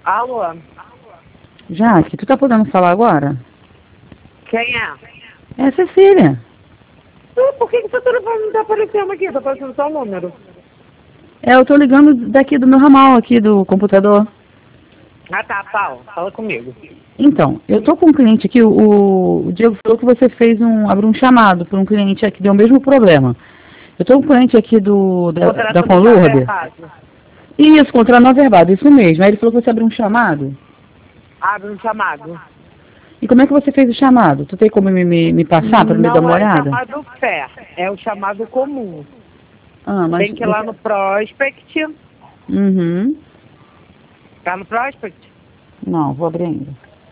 Alô? Jaque, tu tá podendo falar agora? Quem é? É a Cecília. Por que seu telefone não tá aparecendo aqui? Tá aparecendo só o número. Eu tô ligando daqui do meu ramal, aqui do computador. Ah, tá, fala comigo. Então, eu tô com um cliente aqui, o Diego falou que você abriu um chamado para um cliente aqui, deu o mesmo problema. Eu tô com um cliente aqui da Contrato Conlurb. errado. Isso, contra não averbado, isso mesmo. Aí ele falou que você abriu um chamado. Abre um chamado. E como é que você fez o chamado? Tu tem como me passar para me dar Não uma é o olhada? chamado FAIR, é o chamado comum. Ah, mas... Tem que ir lá no Prospect. Uhum. Tá no Prospect? Não, vou abrir ainda.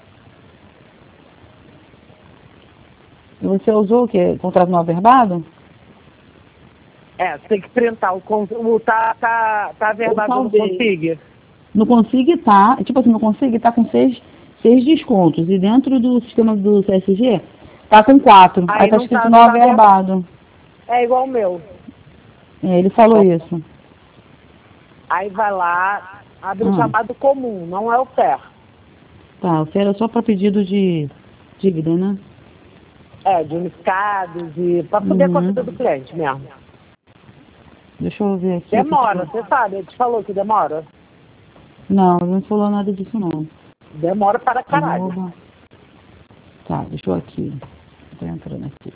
E você usou o quê? Contrato não averbado? É, você tem que printar tá averbado no Config. No Config tá, tipo assim, no Config tá com seis descontos. E dentro do sistema do CSG tá com 4. Aí tá Não escrito tá, não não tá averbado. É igual o meu. É, ele falou isso. Aí vai lá, abre o chamado comum, não é o FAIR. Tá, o FAIR é só para pedido de dívida, né? É, de unificados e para poder a conta do cliente mesmo. Deixa eu ver aqui. Demora, você sabe, ele te falou que demora. Não, ele não falou nada disso não. Demora para caralho. Tá, deixa eu aqui. Tô entrando aqui.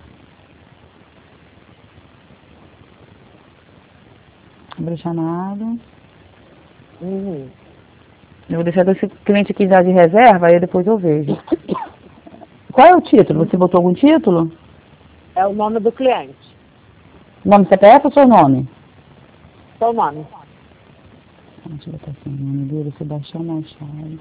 Abre o chamado. Uhum. Eu vou deixar esse cliente aqui já de reserva, aí depois eu vejo. Qual é o título? Você botou algum título? É o nome do cliente. Nome CPF ou seu nome? Seu nome. Deixa eu botar aqui o nome dele, Sebastião Machado.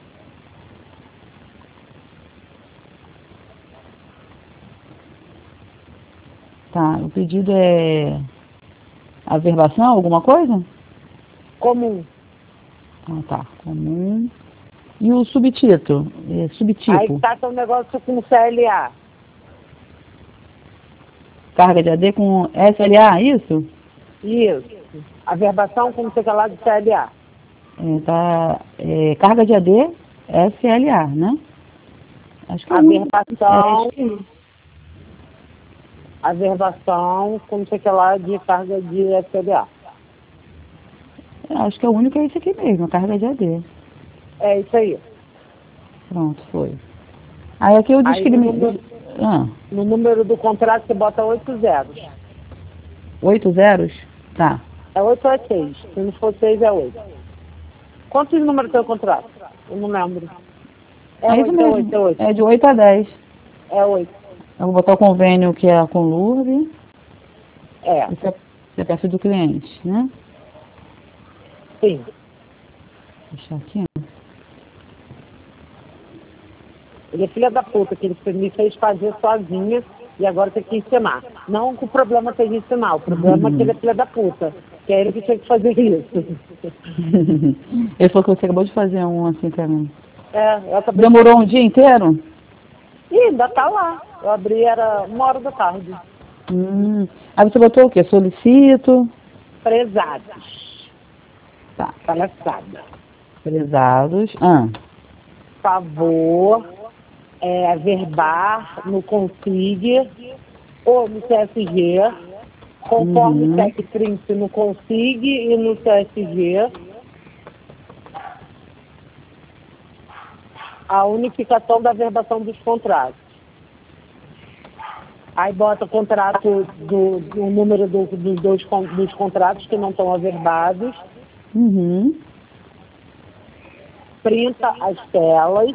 Tá, o pedido é averbação, alguma coisa? Comum. Ah, tá, comum. E o subtítulo? Subtipo? Aí tá um negócio com CLA. Carga de AD com SLA, isso? Isso. Averbação com não sei o que lá de CLA. Carga de AD, SLA, né? Acho que Averbação com não sei o que lá de carga de SLA. Acho que é o único é esse aqui mesmo, a carga de AD. É isso aí. Pronto, foi. Aí aqui eu disse que ele no número do contrato você bota 8 zeros. 8 zeros? Tá. É 8 ou é 6? Se não for 6, é 8. Quantos números tem o contrato? Eu não lembro. É 8, mesmo. 8, é 8. É de 8 a 10. É 8. Eu vou botar o convênio que é a Conlurb. É. CPF do cliente, né? Sim. Deixa aqui. Ele é filha da puta, que ele me fez fazer sozinha e agora tem que ensinar. Não que o problema seja ensinar, o problema é que ele é filha da puta. Que é ele que tinha que fazer isso. Ele falou que você acabou de fazer um assim também. Eu acabei. Demorou um dia inteiro? Ih, ainda tá lá. Eu abri, era 1h da tarde. Aí você botou o quê? Solicito? Prezados. Tá. Palhaçada. Prezados. Favor, averbar no Config ou no CSG, conforme o TecPrint no Config e no CSG, a unificação da averbação dos contratos. Aí bota o contrato o número dos contratos que não estão averbados. Printa as telas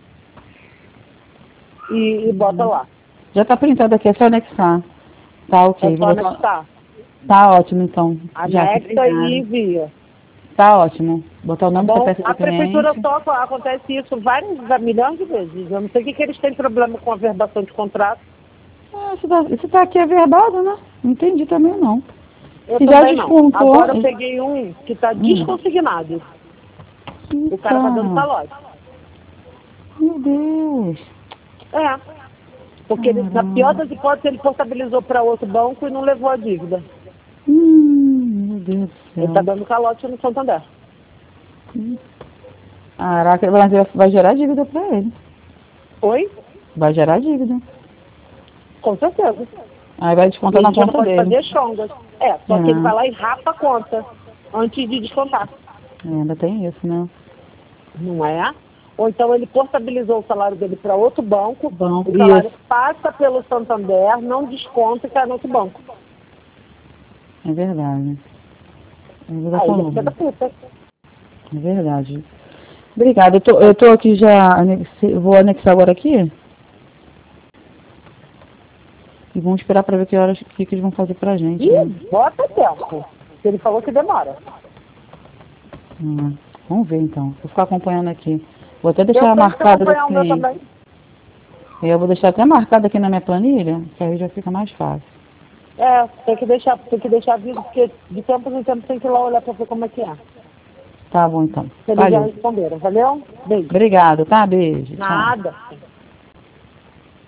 e bota lá. Já está printado aqui, é só anexar. Tá, ok. É só anexar. Tá ótimo, então. Anexa e envia. Tá ótimo. Botar o nome do CPF do a prefeitura só acontece isso milhões de vezes. Eu não sei o que eles têm problema com a averbação de contrato. Isso tá aqui averbado, né? Não entendi também, não. Eu também não. Agora eu peguei um que está desconsignado. O cara tá dando calote. Meu Deus. Porque na pior das hipóteses ele portabilizou para outro banco e não levou a dívida. Meu Deus do céu. Ele tá dando calote no Santander. Caraca, mas vai gerar dívida pra ele. Oi? Vai gerar dívida. Com certeza. Aí vai descontar E a na gente não conta pode dele. fazer chongas. Só que ele vai lá e rapa a conta antes de descontar. Ainda tem isso, né? Não é? Ou então ele portabilizou o salário dele para outro banco, Banco, o salário isso. passa pelo Santander, não desconta e cai no outro banco. É verdade. Ele Aí ele é falou. filha da puta. É verdade. Obrigada. Eu tô aqui já, vou anexar agora aqui. E vamos esperar para ver que horas que eles vão fazer pra gente, E né? bota tempo. Ele falou que demora. Vamos ver então. Vou ficar acompanhando aqui. Vou até Eu deixar sei que marcado acompanhar desse o meu cliente. também. Eu vou deixar até marcado aqui na minha planilha, que aí já fica mais fácil. Tem que deixar vivo, porque de tempo em tempo tem que ir lá olhar para ver como é que é. Tá bom então. Se eles já Valeu. responderam, valeu? Beijo. Obrigado, tá? Beijo. Tchau. Nada.